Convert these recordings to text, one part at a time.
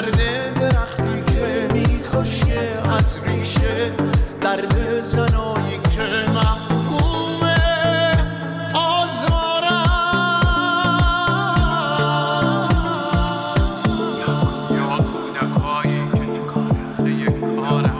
درد درختی که میخوشه از ریشه، درد زنایی که محکومه آزارم. یا کودکایی که یک کاره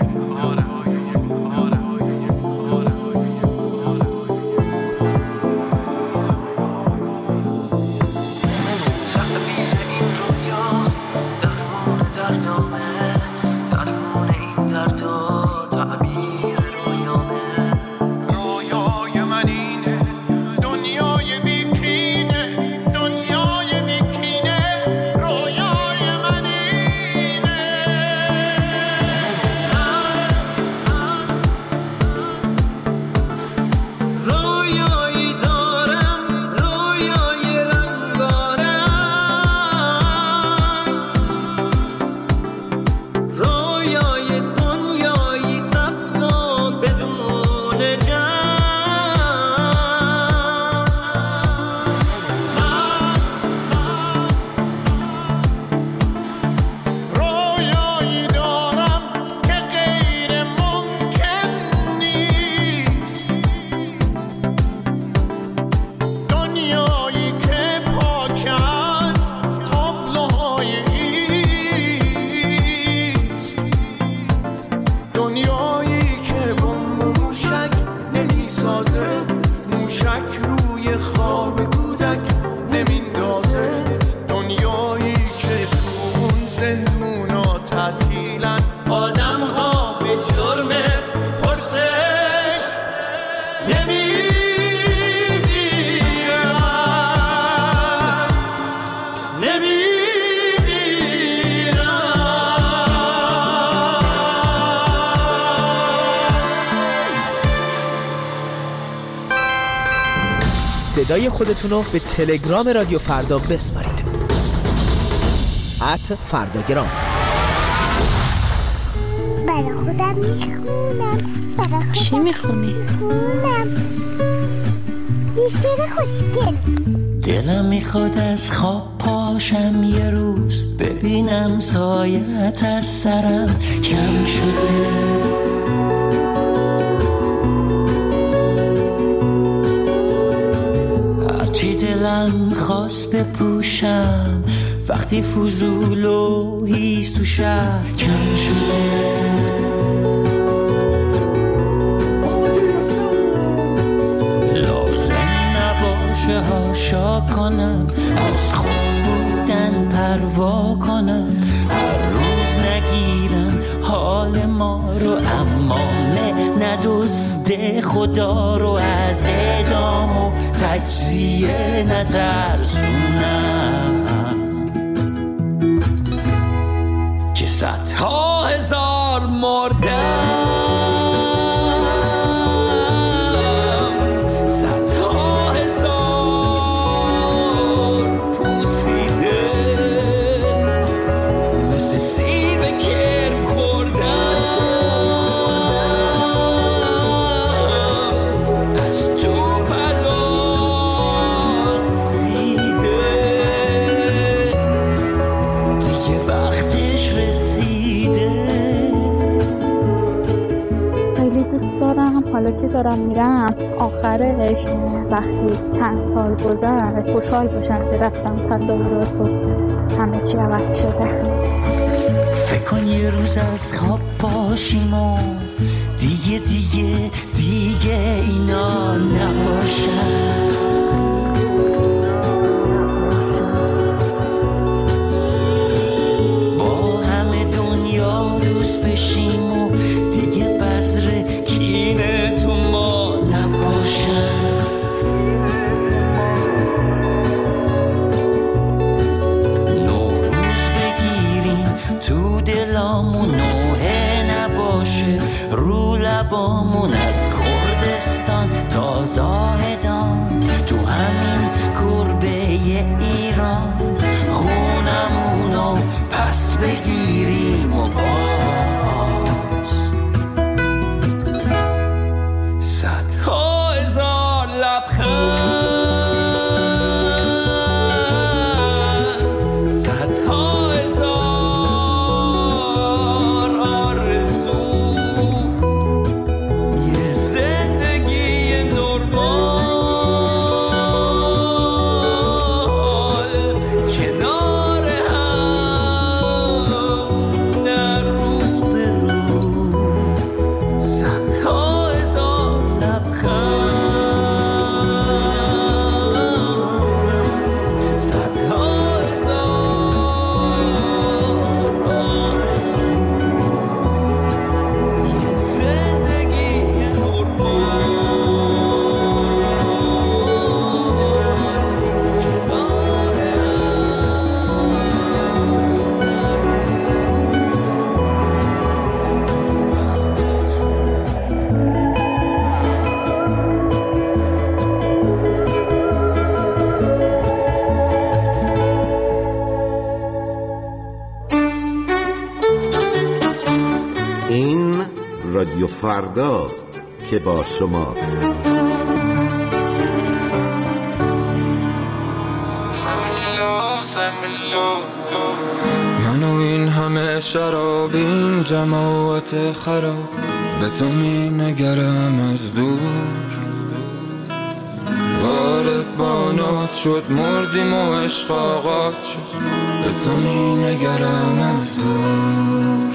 صدای خودتونو به تلگرام رادیو فردا بسپارید. @فرداگرام. برای خودم میخونم. چی میخونی؟ یه شعر خوشگل. دلم میخواد از خواب پاشم یه روز، ببینم سایت از سرم کم شده. دلم خواست بپوشم وقتی فضول و هیز تو شهر کم شده. لازم نباشه هاشا کنم، از خوب بودن پروا کنم، هر روز نگیرم حال ما رو، اما ندزده خدا رو، از اعدام و تجزیه نترسونم که صدها هزار مردم، صدها هزار پوسیده مثل سیب کرم خوردم، حالا که دارم میرم آخرش وقتی چند سال گذشت خوشحال باشم که رفتم، تصاورات و همه چی عوض شده. فکر کن یه روز از خواب باشیم و دیگه اینا نباشن، با همه دنیا دوست بشیم و دیگه بذر کینه تو ما نباشن، نوروز بگیریم تو دلامون، نوحه نباشه رو لبامون، از کردستان تا زاهدان تو همین گربه ایران، خونمونو پس بگیریم و باز صدها هزار لبخند، صدها هزار رادیو فرداست که با شماست. منو این همه شراب، این جماعت خراب، به تو می نگرم از دور. وارد با ناز شد، مردیم و عشق آغاز شد، به تو می نگرم از دور.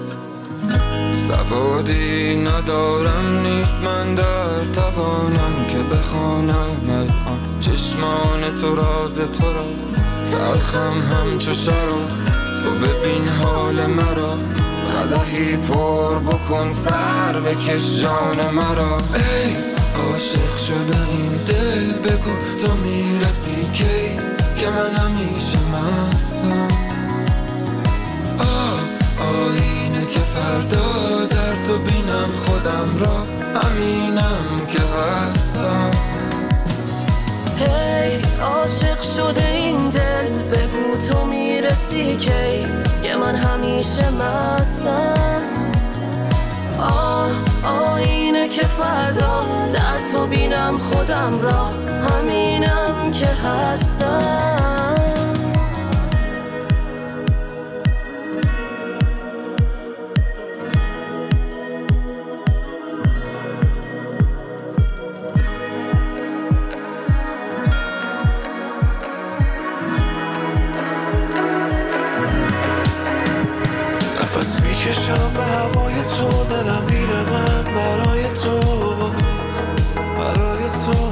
سوادی ندارم، نیست من در توانم که بخوانم از آن چشمان تو راز تو را. تلخم همچو شراب، تو ببین حال مرا، قدحی پر بکن سر بکش جان مرا. ای عاشق شده این دل، بگو تو میرسی کی که من همیشه مستم. آینه که فردا در تو بینم خودم را، همینم که هستم. هی عاشق شده این دل، بگو تو میرسی کی که من همیشه مستم. آینه که فردا در تو بینم خودم را، همینم که هستم. نفس میکشم به هوای تو، دلم میره من برای تو، برای تو.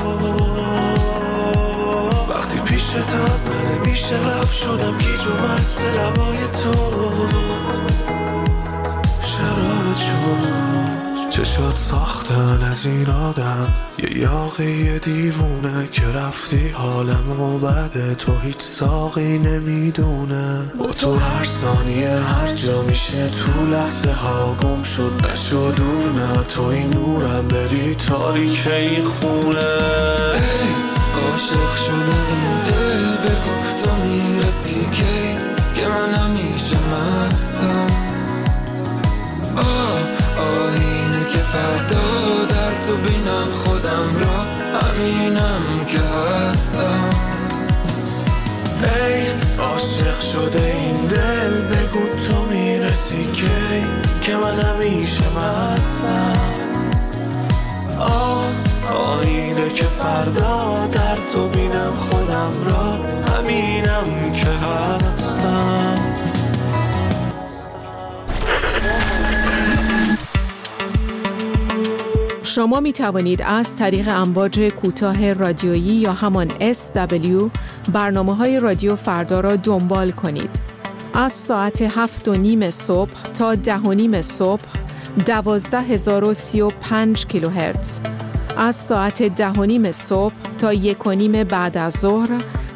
وقتی پیشتم من نمیشه رفت، شدم گیج و مست لبای تو. شراب چون چشات ساختن از این آدم، یه یاقی دیوونه که رفتی حالمو بده، تو هیچ ساقی نمیدونه. با تو هر ثانیه هر جا میشه، تو لحظه ها گم شد نشو دور، نه تو این نورم بری تاریک این خونه. ای عاشق شده این دل، بگو تو میرسی کی که من همیشه مستم. آینه که فردا در تو بینم خودم را، همینم که هستم. ای عاشق شده این دل، بگو تو میرسی کی که من همیشه مستم. آینه که فردا در تو بینم خودم را، همینم که هستم. شما می توانید از طریق امواج کوتاه رادیویی یا همان SW برنامه‌های رادیو فردا را دنبال کنید. از ساعت 7:30 صبح تا 10:30 صبح 12035 کیلوهرتز. از ساعت 10:30 صبح تا 1:30 بعد از ظهر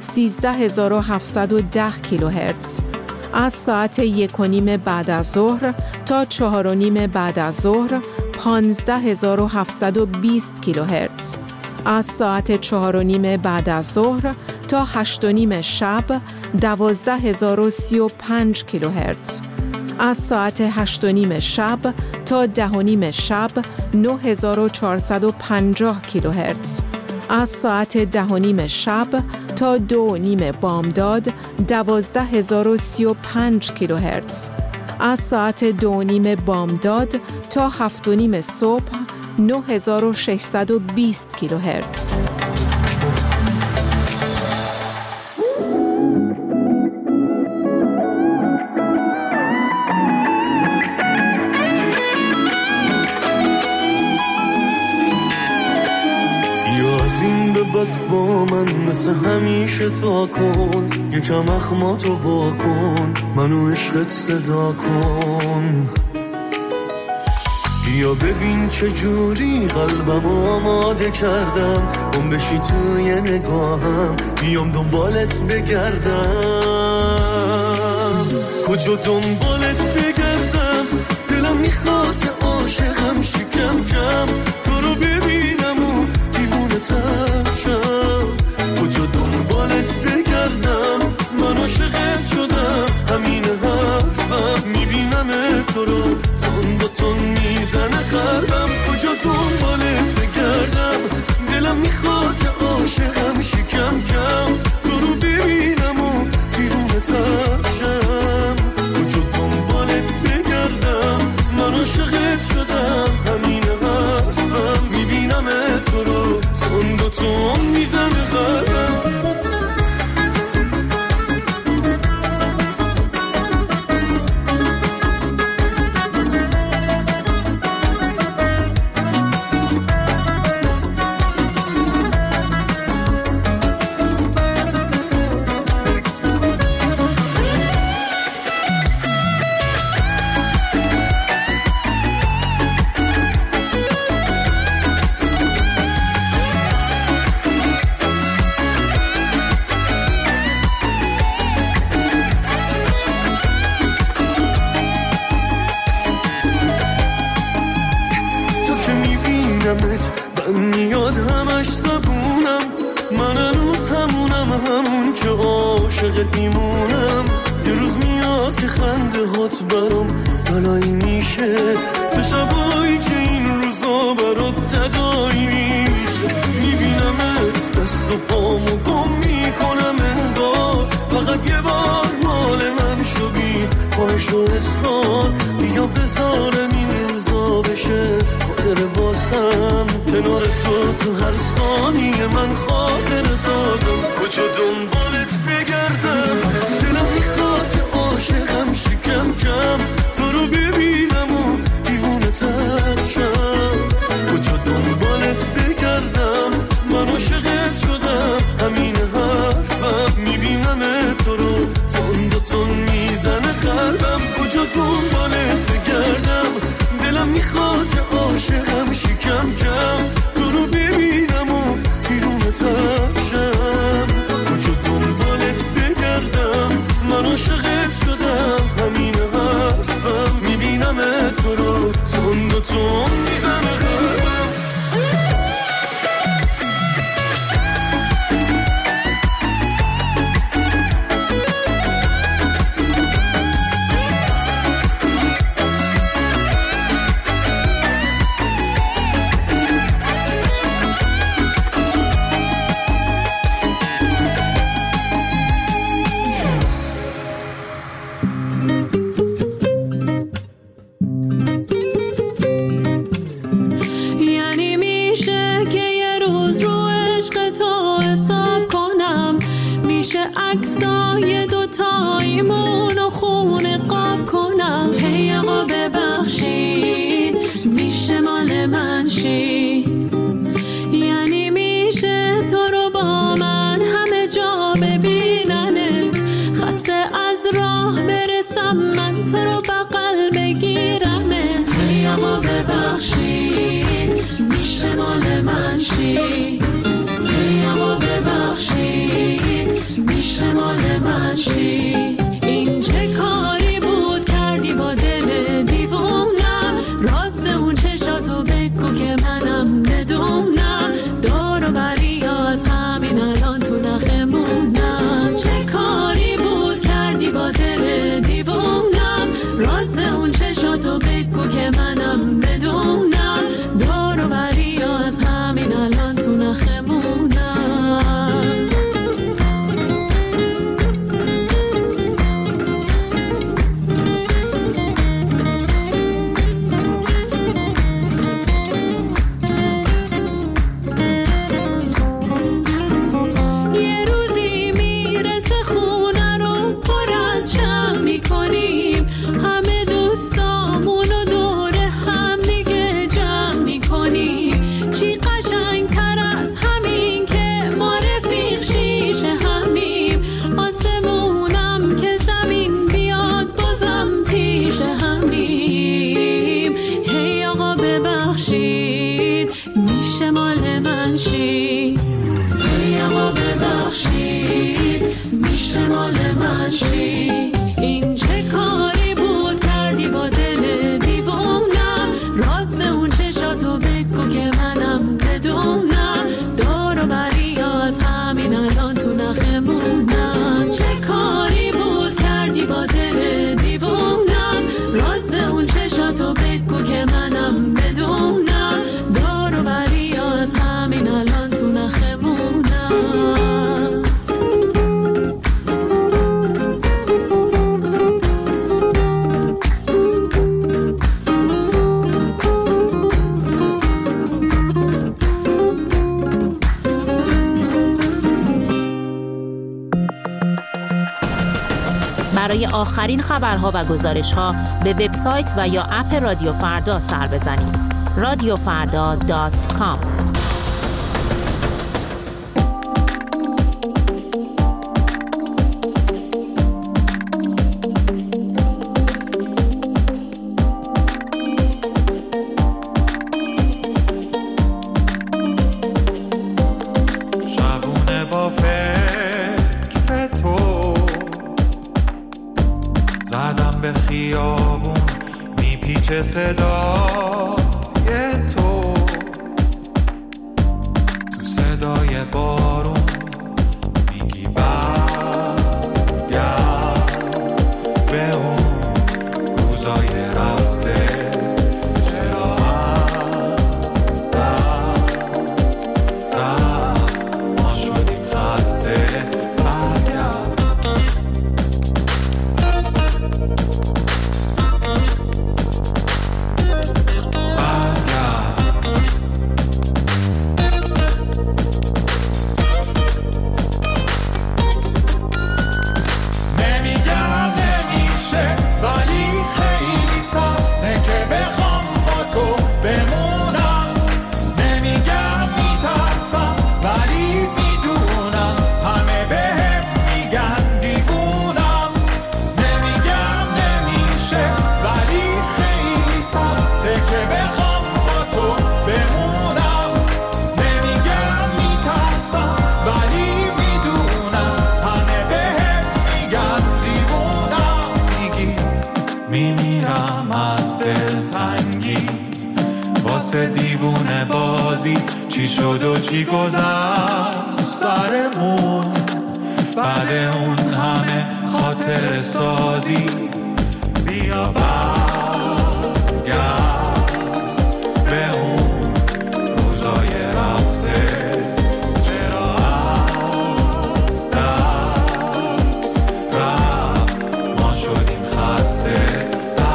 13710 کیلوهرتز. از ساعت 1:30 بعد از ظهر تا 4:30 بعد از ظهر 15720 کیلوهرتز. از ساعت 4:30 بعد از ظهر تا 8:30 شب 12035 کیلوهرتز. از ساعت 8:30 شب تا 10:30 شب 9450 کیلوهرتز. از ساعت 10:30 شب تا 2:30 بامداد 12035 کیلوهرتز. از ساعت 2:30 بامداد تا 7:30 صبح 9620 کیلوهرتز. بعد با من مثل همیشه تا کن، یکم اخماتو با کن، منو عشقت صدا کن. یا ببین چجوری قلبمو آماده کردم، گم بشی توی نگاهم، بیام دنبالت بگردم. کجا دنبالت بگردم، دلم میخواد که عاشقم شکم کم، تو رو ببینم و دیوونه ترشم. کجا دنبالت بگردم، من عاشقت شدم، همین حرفم، میبینم تو رو تون با تون میزنه عاشقت میمونم. یه روز میاد که خنده هات برام بلایی میشه، چه شبایی که این روزا برات تدایی میشه. میبینمت دست و پامو گم میکنم انگار فقط یه بار مال من شو بی خواهش و اصرار. بیا بذارم این روزا بشه خاطر واسم، کنار تو هر ثانیه من خاطر سازم. کجا دنبالت بگردم، دلم میخواد که عاشقم شکم کم تو رو ببینم و دیوونه تر شم. کجا دنبالت بگردم، من عاشقت شدم همین حرفم. میبینم تو رو تند و تند میزنه قلبم. کجا دنبالت بگردم، دلم میخواد که عاشقم شکم کم تو رو ببینم و دیوونه تر شم. کجا دنبالت بگردم، من عاشقت شدم همین حرفم. میبینم تو رو تند و تند میزنه قلبم. عکسای دوتاییمون و خونه قاب کنم. هی آقا ببخشید میشه مال من شید، یعنی میشه تو رو با من همه جا ببیننت. خسته از راه برسم من تو رو بغل بگیرمت. هی آقا ببخشید میشه مال من شید، هی آقا ببخشید میشه مال من شید. این چه کاری بود کردی با دل دیوونم، راز اون چشاتو بگو که منم بدونم. دور و بری از همین الان تو نخمونم. چه کاری بود کردی با دل دیوونم، راز اون چشاتو بگو که منم بدونم. دور و بری از همین الان تو نخمونم. این چه کاری بود کردی با دل دیوونم، راز اون چشاتو بگو که منم بدونم. دور و بری از همین الان تو نخمونم. چه کاری بود کردی با دل دیوونم، راز اون چشاتو بگو که منم بدونم. دور و بری از همین الان تو نخمونم. برای آخرین خبرها و گزارش‌ها به وبسایت و یا اپ رادیو فردا سر بزنید. radiofarda.com. شبونه با فکر تو زدم به خیابون میپیچه صدای تو، تو صدای بارون میگی برگرد. روزای رفته چرا از دست رفت ما شدیم خسته برگرد واسه دیوونه بازی چی شد و چی گذشت سرمون بعد اون همه خاطر سازی بیا برگرد به اون روزای رفته چرا از دست رفت ما شدیم خسته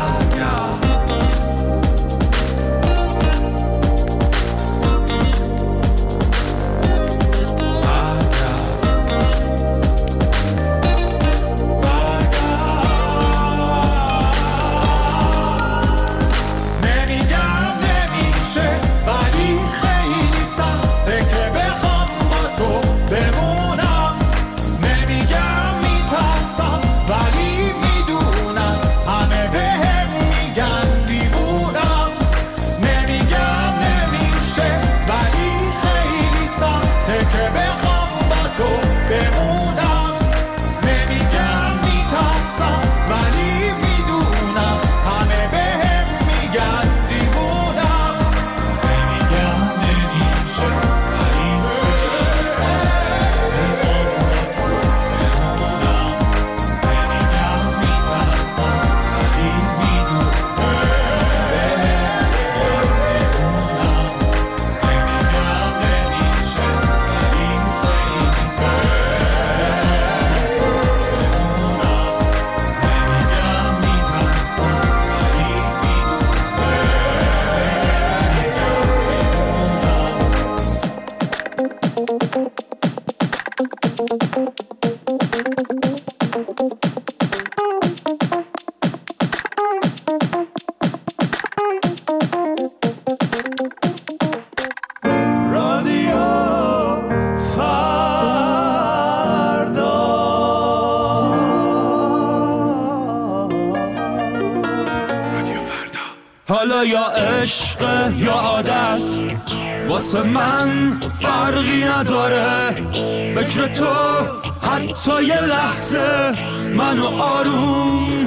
حالا یا عشق یا عادت واسه من فرقی نداره فکر تو حتی یه لحظه منو آروم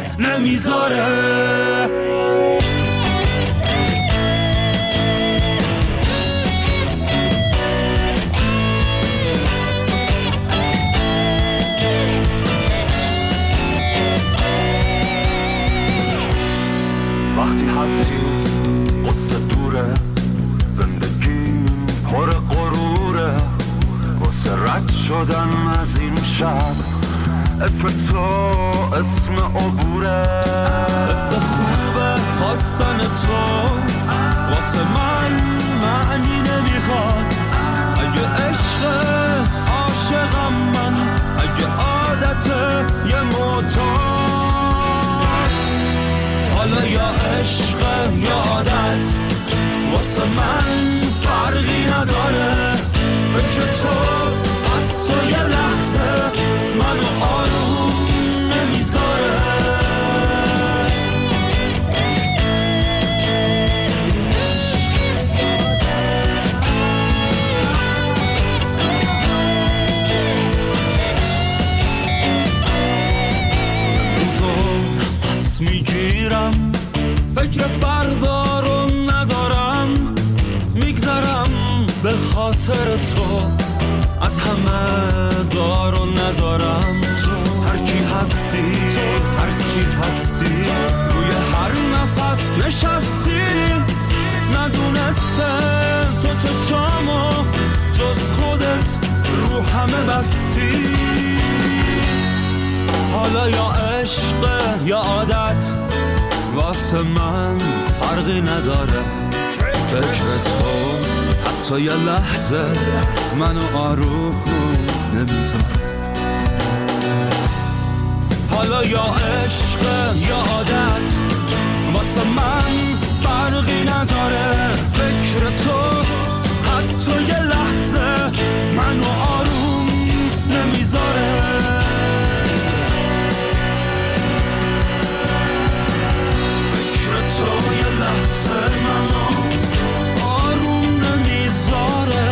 نمیذاره وقتی هستی قصه دوره زندگی پر غروره واسه رد شدن از این شب اسم تو اسم عبوره قصه خوبه خواستن تو واسه من معنی نمیخواد اگه عشق عاشقم من اگه عادت یه معتاد حالا یا عشق یا عادت واسه من فرقی نداره فکر تو حتی یه لحظه منو آروم نمیذاره میگیرم فکر فردا رو ندارم میگذرم به خاطر تو از همه دار و ندارم تو هر کی هستی روی هر نشستی ندونستم تو چشامو جز خودت رو همه بستی. حالا یا عشق یا عادت واسه من فرقی نداره، فکر تو حتی یه لحظه منو آروم نمیذاره. حالا یا عشق یا عادت واسه من فرقی نداره، فکر تو حتی یه لحظه منو آروم نمیذاره. فکر تو یه لحظه منو آروم نمیذاره.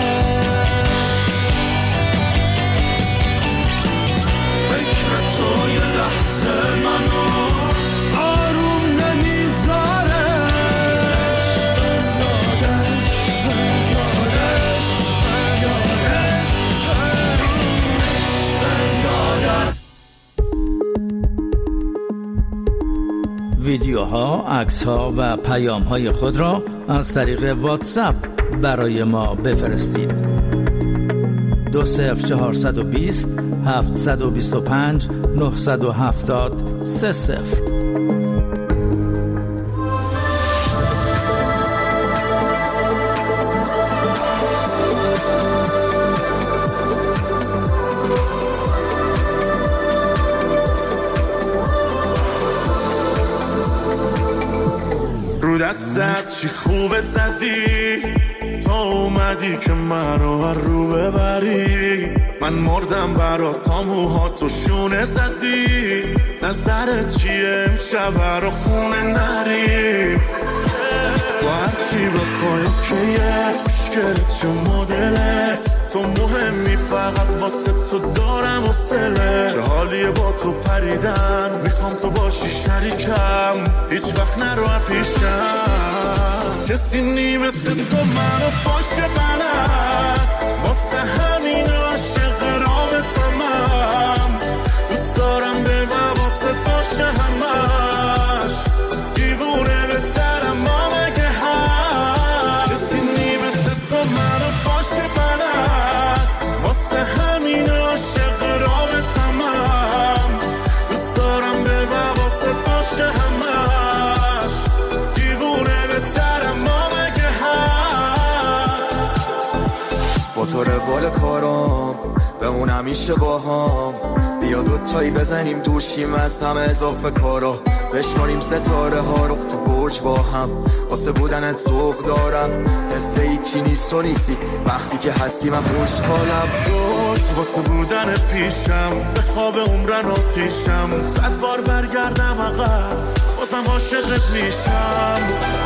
فکر تو یه لحظه منو آروم نمیذاره. ویدیوها، عکس‌ها و پیام‌های خود را از طریق واتساپ برای ما بفرستید. 20420 725 970 30. رو دستت چی خوبه زدی، تا اومدی که منو رو ببری. من مردم برات تا موهاتو شونه زدی. نظرت چیه امشب رو خونه نریم؟ با هرچی بخوای که یه مشکلت چه مدلت، تو مهمی فقط واسه تو دارم حوصله. چه حالیه با تو پریدن، میخوام تو باشی شریکم، هیچ وقت نرو پیشم. کسی نی مثل تو منو باشه منم، واسه همین عاشق رابطمم. دوست دارم به واسه باشه همش، دیوونه بهترم ما مگه هم. کسی نی مثل تو منو باشه منم، واسه همین عاشق رابطمم. دوست دارم به واسه باشه همش، دیوونه بهترم ما مگه هست. با تو روال کارام بمون همیشه با هم، بیا دوتایی بزنیم دوشیم از همه اضافه کارا، بشماریم ستاره ها رو تو برج با هم. واسه بودنت ذوق دارم، حس هیچی نیست تو نیستی، وقتی که هستی من خوشحالم. واسه بودنت پیشم، به خواب عمرن آتیشم. 100 بار برگردم عقب بازم عاشقت میشم.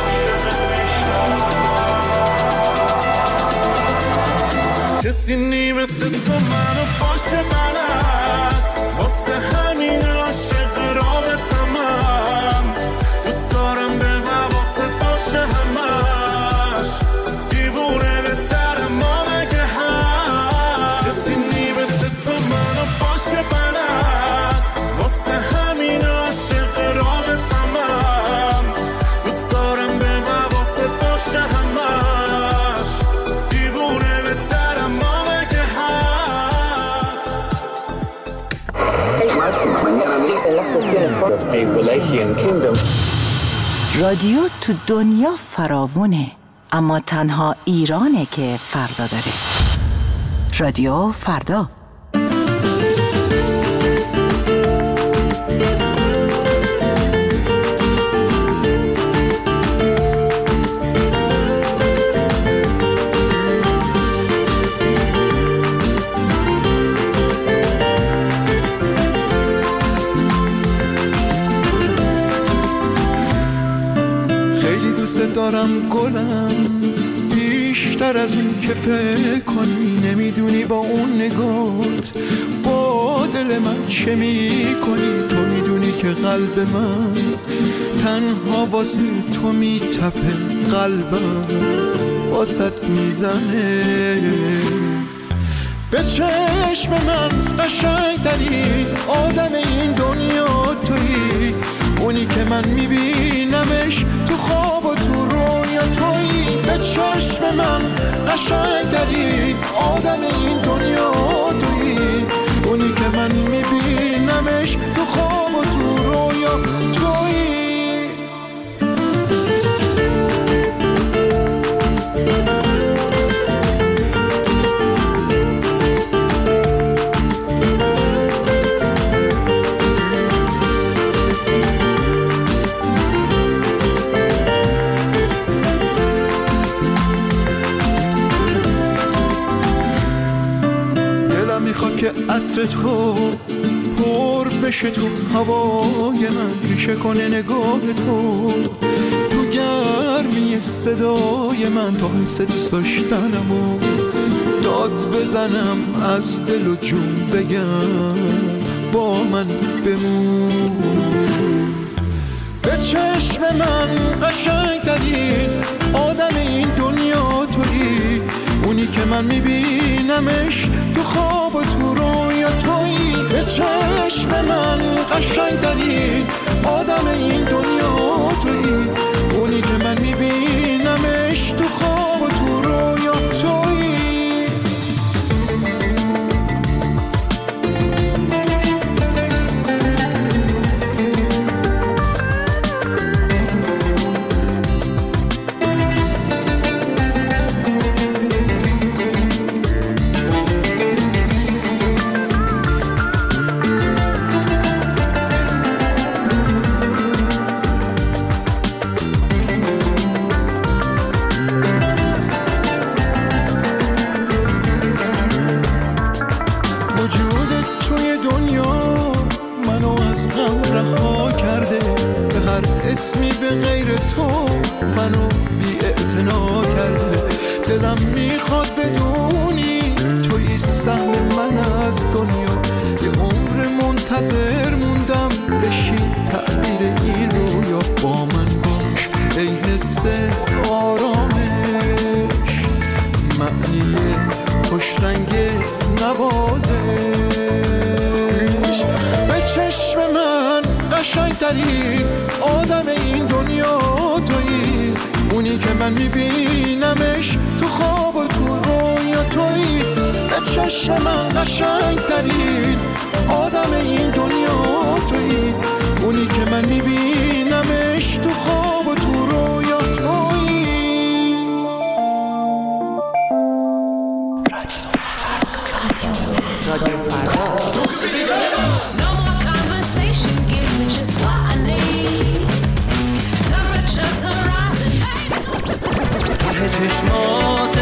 کسی نی مثل تو منو باشه منم، واسه همین عاشق رابطمم. دوست دارم به واسه باشه همش، دیوونه بهترم ما مگه هم. کسی نی مثل تو منو باشه منم، واسه همین عاشق رابطمم. دوست دارم به واسه باشه همش، دیوونه بهترم ما مگه هست. رادیو تو دنیا فراوونه، اما تنها ایرانه که فردا داره. رادیو فردا. دوست دارم گلم، بیشتر از اون که فکر کنی. نمیدونی با اون نگات با دل من چه میکنی. تو میدونی که قلب من تنها واسه تو میتپه، قلبم واسط میزنه. به چشم من قشنگترین آدم این دنیا تویی، اونی که من میبینمش تو خواب و تو رویا تویی. به چشم من قشنگترین آدم این دنیا تویی. اونی که من میبینمش تو خواب و تو رویا تویی. که عطر تو پر بشه تو هوای من، ریشه کنه نگاه تو تو گرمی صدای من، تا حس دوست داشتنم و داد بزنم از دل و جون بگم با من بمون. به چشم من قشنگترین آدم این دنیا تویی. اونی که من میبینمش تو خواب و تو رویا تویی. به چشم من قشنگترین آدم این دنیا تویی. اونی که من میبینمش تو خواب و تو رویا تویی. اسمی به غیر تو منو بی اعتنا کرده. دلم میخواد بدونی توی سهم من از دنیا. یه عمر منتظر موندم بشی تعبیر این رویا. با من باش ای حس آرامش، معنی خوشرنگ نوازش. به چشم من قشنگترین آدم این دنیا تویی. اونی که من میبینمش تو خواب و تو رویا تویی. به چشم من قشنگترین آدم این دنیا تویی. اونی که من میبینمش تو خواب و تو رویا تویی. رادیو فردا. چشمات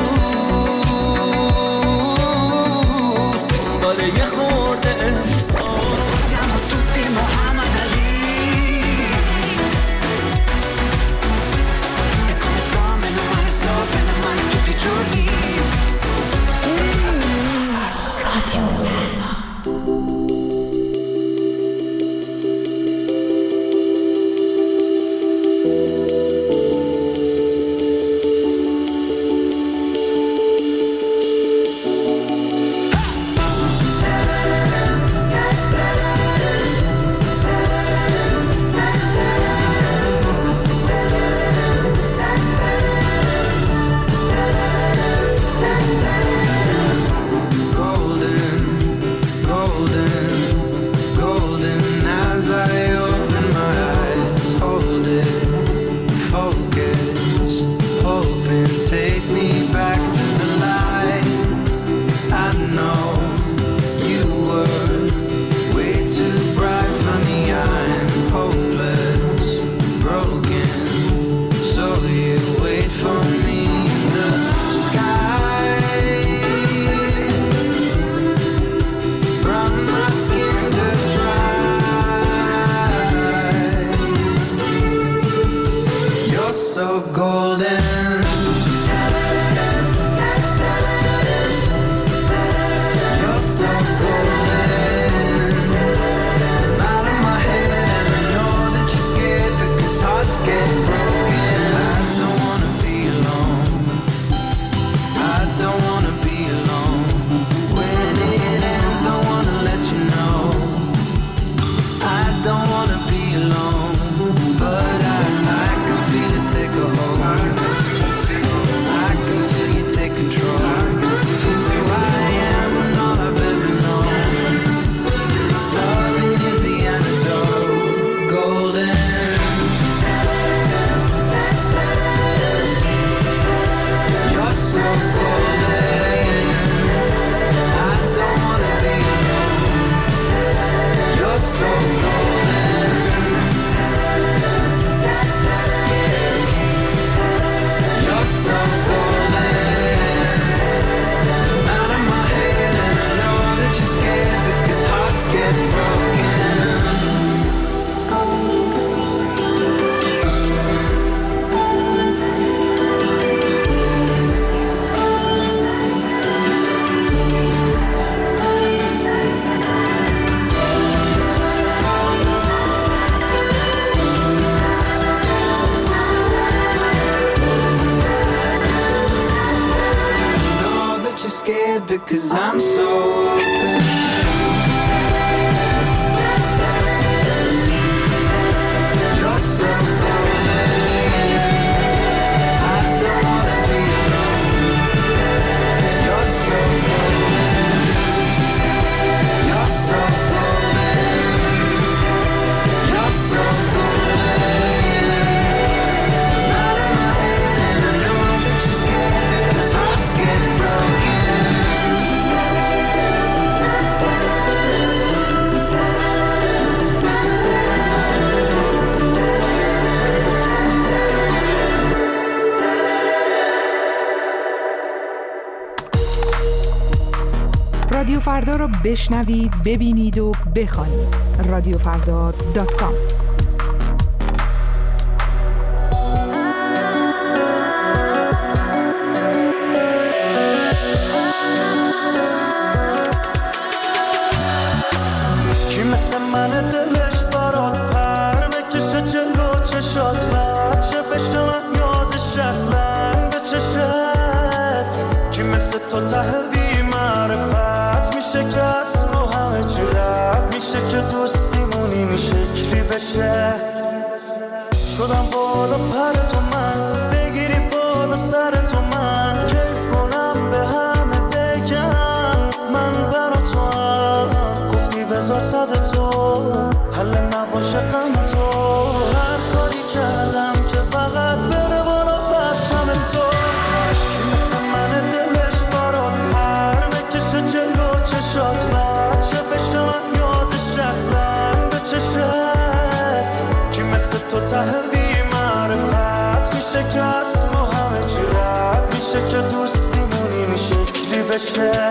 امروز دنبال یه خورده احساس. Siamo tutti Muhammad Ali e come sto meno male tutti i giorni. Alone. 'cause I'm so open. You're so golden. I don't wanna be alone. You're so golden. You're so golden. You're so golden. Not in my head, and I know that you're scared because hearts get broken. رادیو فردا را بشنوید، ببینید و بخوانید. رادیوفردا.com. کی مثل من دلش برات پر بکشه جلو چشات بچه بشه من یادش اصلا به چشت. کی مثل تو ته بی معرفت میشه که از رو همه چی رد میشه که دوستیمون این شکلی بشه. شدم بالا پر تو من بگیری بالا سر تو من کیف کنم به همه بگم من برا تو هم گفتی بذار صد تو حل نباشه غم تو. هر کاری کردم که فقط بره بالا بچم تو. کی مثل من دلش برات پر بکشه جلو چشات بچه بشه من یادش اصلا به چشت. کی مثل تو ته بی معرفت میشه که از ما همه چی رد میشه که دوستیمون این شکلی بشه.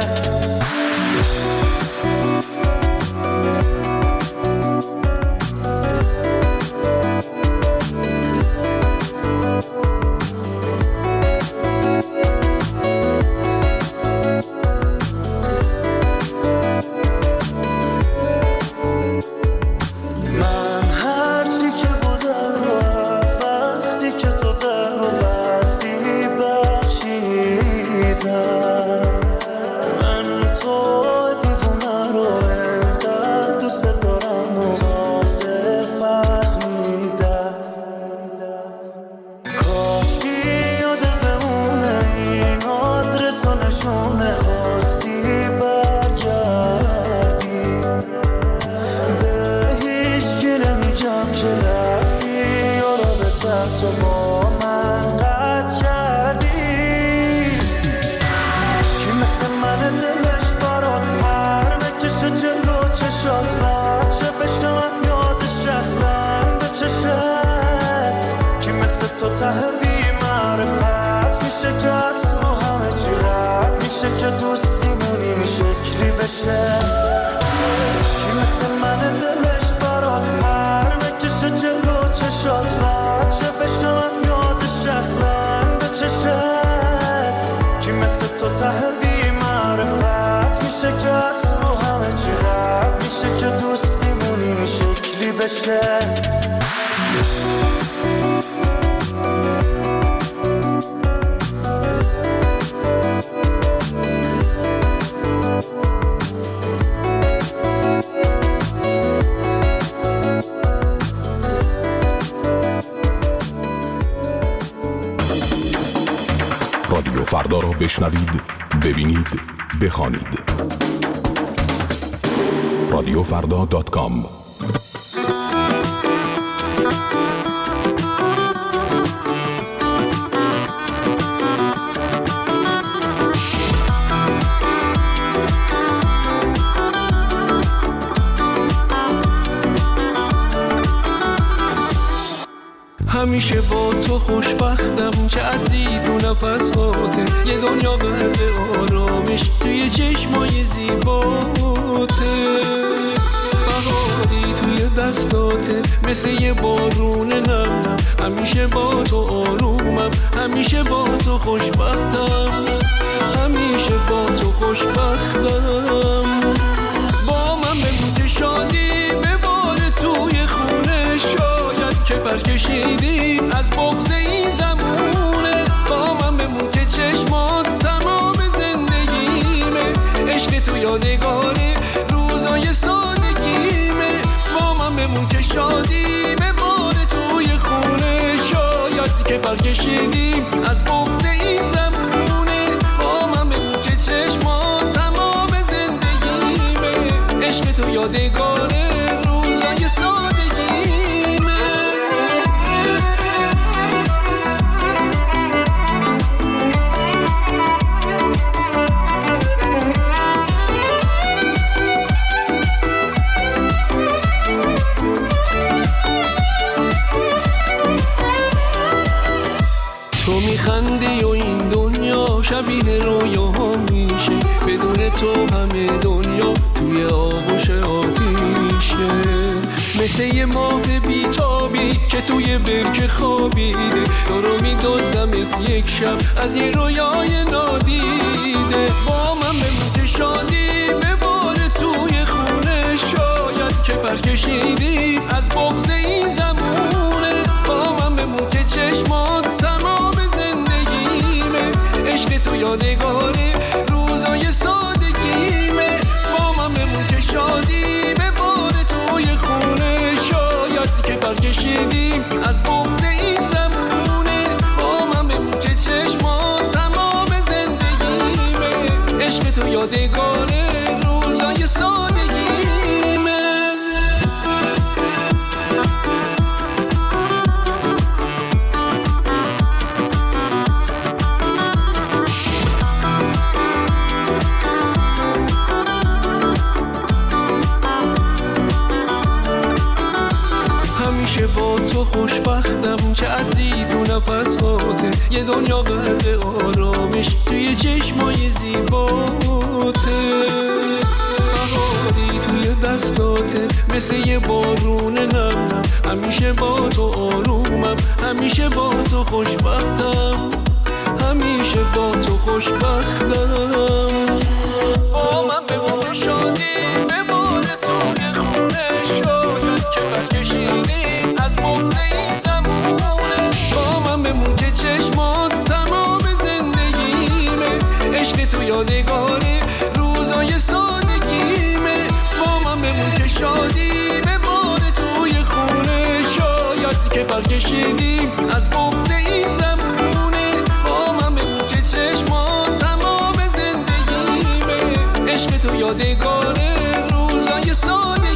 رادیو فردا را بشنوید، ببینید، بخوانید. رادیوفردا.com. همیشه با تو خوشبختم که عطری تو نفساته یه دنیا برد آرامش توی چشمای زیباته. بهاری توی دستاته مثل یه بارون نمم. همیشه با تو آرومم، همیشه با تو خوشبختم، همیشه با تو خوشبختم. با من بگو که شادی بباره توی خونه، شاید که برکشیدی از بغض این زمونه. با من بگو که چشمات تمام زندگیمه، یادگار روزای سادگیمه. با من بمون که شادی به بار توی خونه، شاید که برکشیدیم از بغض این زمونه. با من بمون که چشمان تمام زندگیمه، عشق تو یادگار روزای سادگیمه. تو میخندی و این دنیا شبیه رویاها میشه، بدون تو همه دنیا توی آغوش آتیشه. مثل یه ماه بیتابی که توی برکه خوابیده، تو رو میدزدمت یک شب از یه رویای نادیده. با من بمون شادی به بار توی خونه، شاید که پرکشیدی از بغض این زمونه. با من بمون که چشمان تمام زندگیمه، عشق تو یادگار روزای سادگیمه. با من بمون که شادی به بار توی خونه، شاید که برکشیدیم از بغض این زمونه. با من بمون که چشمان تمام زندگیمه، عشق تو یادگار روزای سادگیمه. همیشه با تو خوشبختم، چه عطری تو نفساته، یه دنیا غرق آرامش توی چشمای زیباته. بهاری توی دستاته مثل یه بارون نم، همیشه با تو آرومم، همیشه با تو خوشبختم، همیشه با تو خوشبختم. با من بمون شادی به بار توی خونه، شاید که برکشیدی از بغض این زمونه. با من بمون که چشمان تمام زندگیمه، عشق تو یادگار روزای سادگیمه. با من بمون که شادی به بار توی خونه، شاید که برکشیدیم از بغض این زمونه. با من بمون که چشمان تمام زندگیمه، عشق تو یادگار روزای سادگیمه.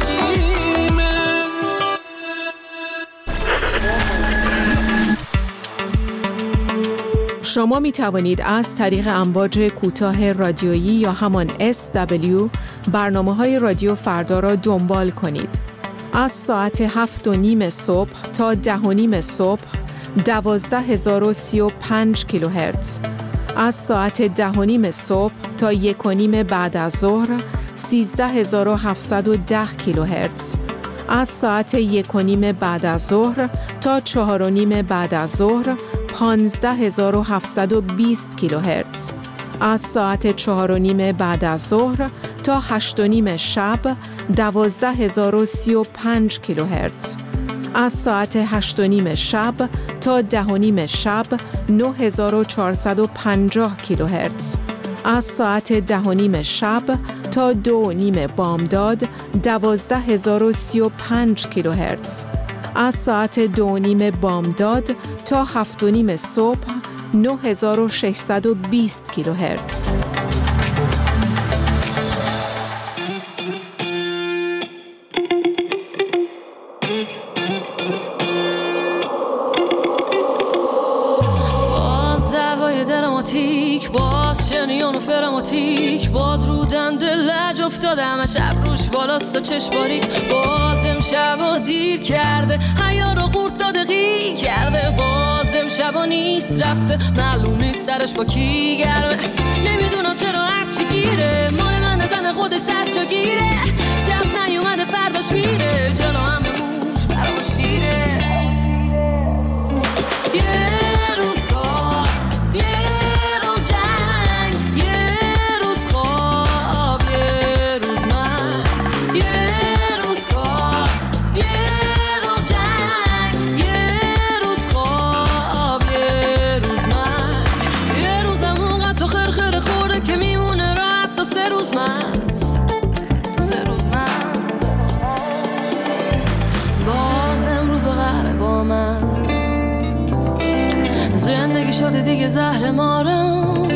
شما می توانید از طریق امواج کوتاه رادیویی یا همان SW برنامه‌های رادیو فردا را دنبال کنید. از ساعت 7:30 صبح تا 10:30 صبح 12035 کیلوهرتز. از ساعت 10:30 صبح تا 1:30 بعد از ظهر 13710 کیلوهرتز. از ساعت 1:30 بعد از ظهر تا 4:30 بعد از ظهر 15720 کیلوهرتز. از ساعت 4:30 بعد از ظهر تا 8:30 شب 12035 کیلوهرتز. از ساعت 8:30 شب تا 10:30 شب 9450 کیلوهرتز. از ساعت 10:30 شب تا 2:30 بامداد 12035 کیلوهرتز. از ساعت 2:30 بامداد تا 7:30 صبح 9620 کیلوهرتز. باز شنیان و فراماتیک، باز رو دنده لج افتادم، شب روش بالاست و چشماریک. باز امشبا دیر کرده، حیا رو قورت داده غی کرده. باز امشبا نیست رفته، معلوم نیست سرش با کی گرمه. نمیدونم چرا هرچی گیره، مال من زن خودش صد جا گیره. شب نیومده فرداش میره، جلو هم موش برام شیره. دیگه زهر مارم،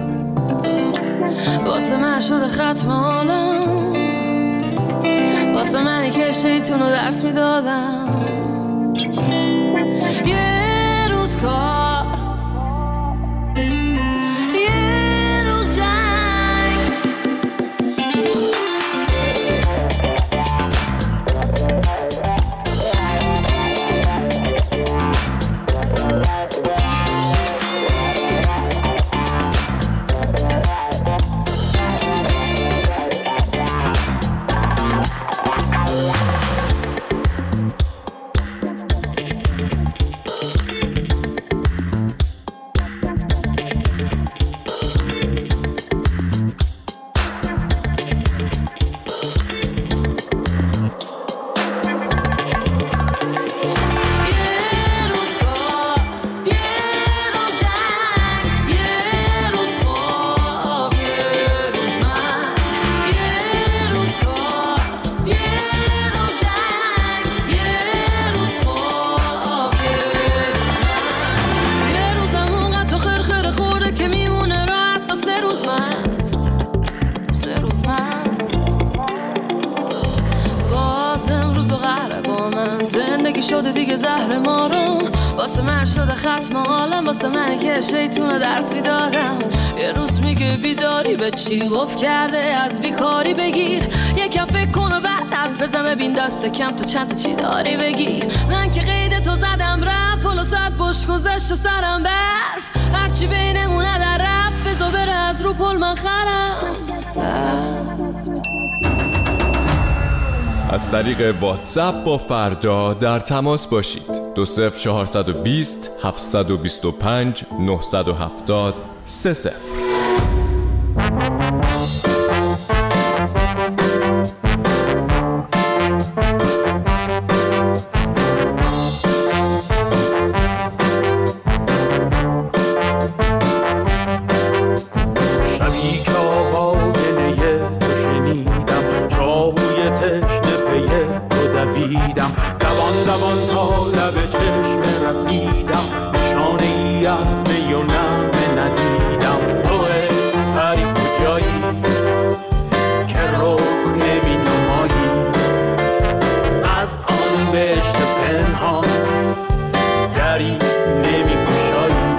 واسه من شده ختم عالم، واسه منی که شیطونو درس میدادم. یه روز کار، یه روز جنگ. شده دیگه زهر مارم، واسه من شده ختم عالم، واسه من که شیطون درس میدادم. یه روز میگه بیداری به چی گفت کرده، از بیکاری بگیر، یکم فکر کن و بعد حرف بزن، ببین دست کم تو چند تا چی داری بگیر. من که قید تو زدم رفت، پلو ساعت بش گذشت و سرم برف، هرچی بینمونه در رفت، بزا بره از رو پل من خرم رفت. از طریق واتساپ با فردا در تماس باشید. 20420 725 970 30. دوان تا لب چشم رسیدم، نشانه ای از می و نغمه ندیدم. توه پری کجایی که رخ نمی نمایی، از آن بهشت پنهان دری نمی گشایی.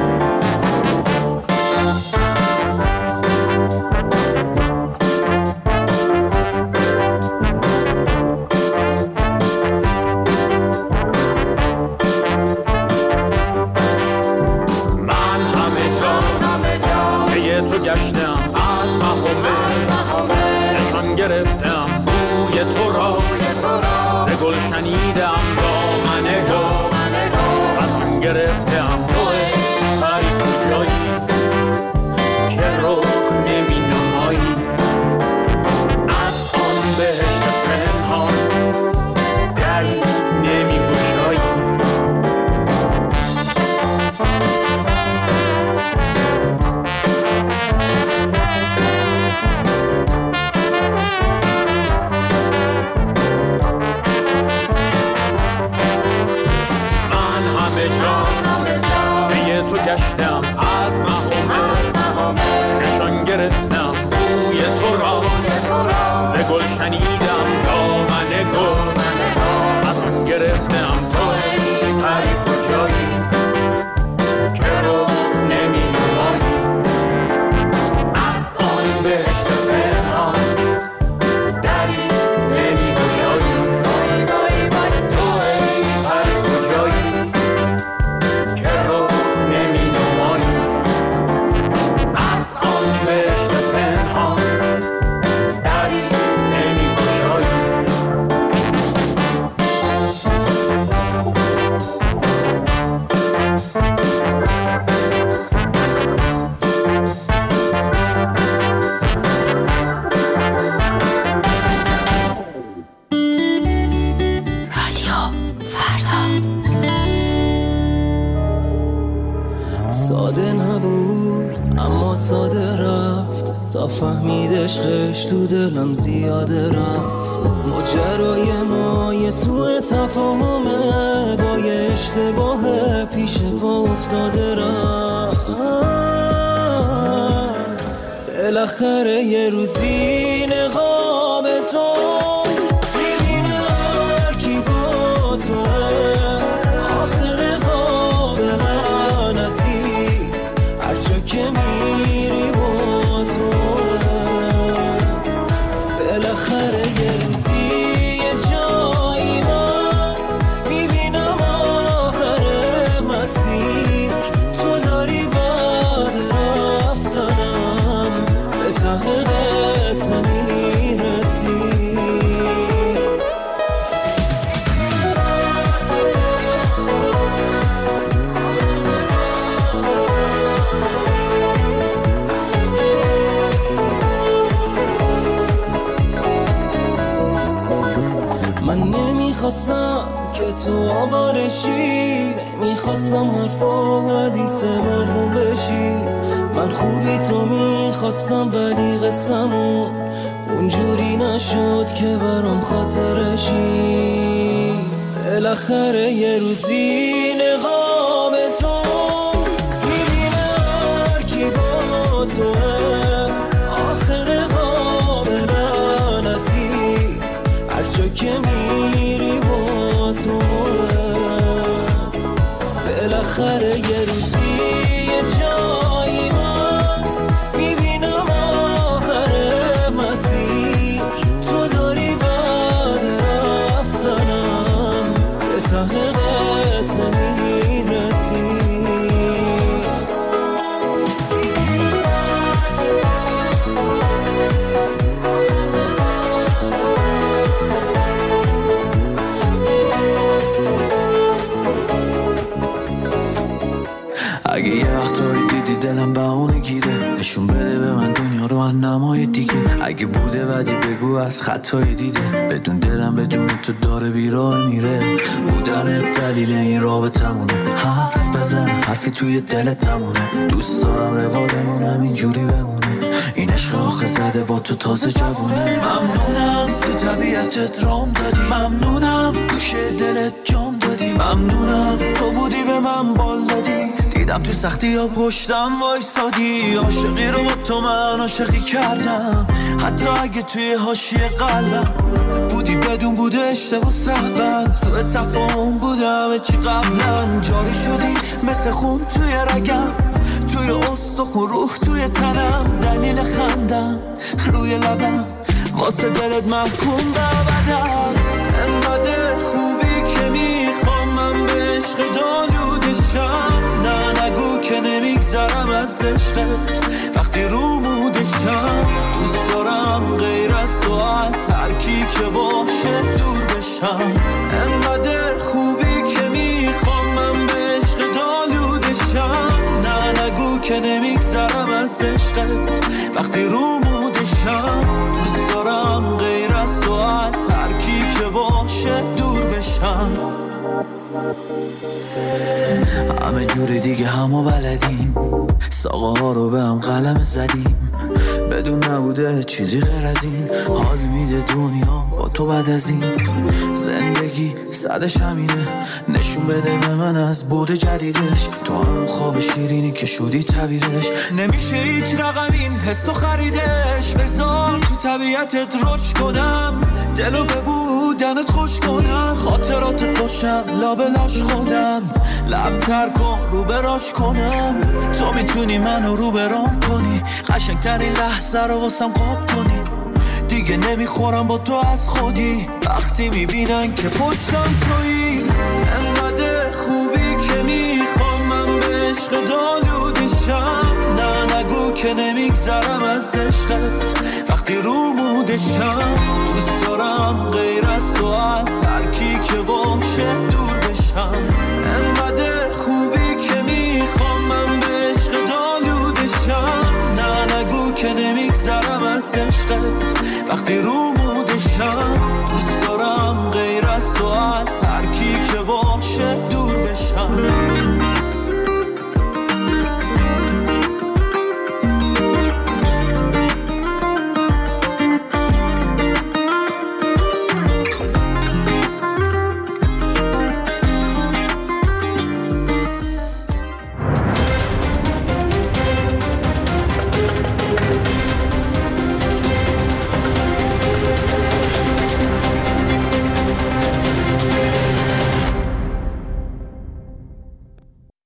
گرفتم بوی تو را، ز گل شنیدم دامن گل، از من گرفتم توی پری کجایی که رخ نمی نمایی، از آن بهشت پنهان دری نمی گشایی. گشتم از مهامه، نشان گرفتم بوی تو را، ز گل شنیدم دامن گل، از آن گرفتم توی پری کجایی که رخ نمی نمایی، از آن بهشت پنهان دری نمی گشایی. توی پری کجایی که رخ نمی نمایی، از آن بهشت پنهان دری نمی گشایی. ساده نبود اما ساده رفت، تا فهمید عشقش تو دلم زیاده رفت. ماجرای ما یه سوء تفاهمه، با یه اشتباه پیش پا افتاده رفت. بالاخره یه روزی نقاب تو میبینه هر کی با توه، آخر نقاب لعنتیت هر جا که میری با توه. بالاخره یه روزی یه جایی من میبینم آخر مسیر تو داری بعد رفتنم به ته قصه میرسی. من نمیخواستم که تو آوارشی، نمیخواستم حرف و حدیث مردم بشی. من خوبی تو میخواستم ولی قصمون اونجوری نشد که برام خاطرشی. بالاخره یه روزی نقاب تو میبینه هر کی با توه، آخر نقاب لعنتیت هر جا که میری با توه. بالاخره یه روزی یه جایی من میبینم آخر مسیر تو داری بعد رفتنم به ته قصه میرسی. اگه یه وقتایی دیدی دلم بهونه گیره، نشون بده به من دنیا رو از نمای دیگه. اگه بوده ولی بگو از خطای دیده، بدون دلم بدون تو داره بیراه میره. بودن دلیل این رابطمونه، حرف بزن حرفی توی دلت نمونه. دوست دارم روالمونم اینجوری بمونه، این عشق آخه زده با تو تازه جوونه. ممنونم تو طبیعتت رام دادی، ممنونم گوشه دلت جام دادی، ممنونم تو بودی به من بال دادی. دیدم تو سختی یا پشتم وایسادی، عاشقی رو با تو من عاشقی کردم. حتی اگه توی حاشیه قلبم بودی بدون بوده اشتباه سهون، سوء تفاهم بودم چی قبلا. جاری شدی مثل خون توی رگم، توی استخون روح توی تنم. دلیل خندم روی لبم واسه دلت محکوم به ابدن. انقدر خوبی که میخوام من به عشق دالودشم. نه نگو که نمیگذرم از عشقت وقتی رو مودشم. دوست دارم غیر از تو از هر کی که باشه دور بشم. انقدر خوبی که میخوام من به عشق دالودشم. نه نگو که نمیگذرم از عشقت وقتی رو مودشم. دوست دارم غیر از تو از هر کی که باشه دور بشم. همه جوری دیگه همو بلدیم، ساقه ها رو به هم قلم زدیم. بدون نبوده چیزی غیر از این، حال میده دنیا با تو بعد از این. زندگی صدش همینه، نشون بده به من از بود جدیدش. تو همون خواب شیرینی که شدی تعبیرش، نمیشه هیچ رقم این حسو خریدش. بذار تو طبیعتت رشد کنم، دلو به بودنت خوش کنم. خاطراتت باشم لابلاش خودم، لب تر کن رو براش کنم. تو میتونی منو رو برام کنی، قشنگترین لحظه رو واسم قاب کنی. دیگه نمیخورم با تو از خودی، وقتی میبینن که پشتم تویی. انقدر خوبی که میخوام من به عشق دالودشم. نه نگو که نمیگذرم از عشقت وقتی رو مودشم. دوست دارم غیر از تو از هر کی که باشه دور بشم. انقدر خوبی که میخوام من به عشق دالودشم. نه نگو که نمیگذرم از عشقت وقتی رو مودشم.